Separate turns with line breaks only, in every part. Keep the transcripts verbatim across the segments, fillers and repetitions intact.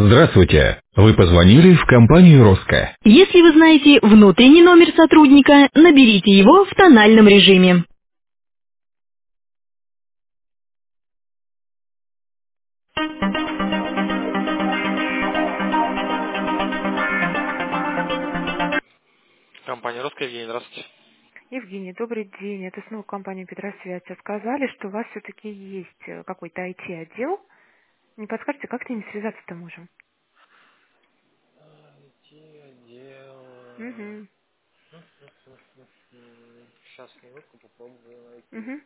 Здравствуйте. Вы позвонили в компанию «Роско».
Если вы знаете внутренний номер сотрудника, наберите его в тональном режиме.
Евгений, добрый день. Это снова компания Петросвязь. А сказали, что у вас все-таки есть э, какой-то ай ти-отдел. Не подскажете, как с ними связаться-то можем? Угу. Угу.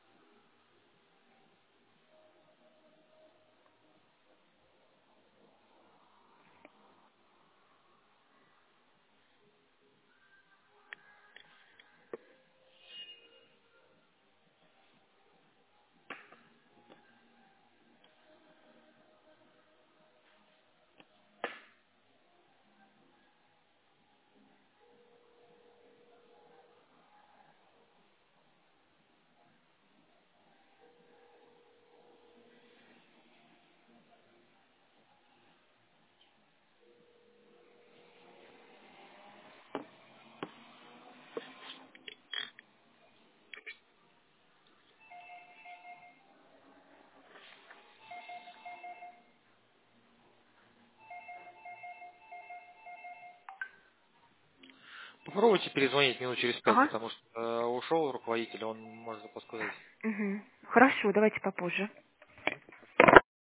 Ага. Угу. Хорошо, давайте попозже.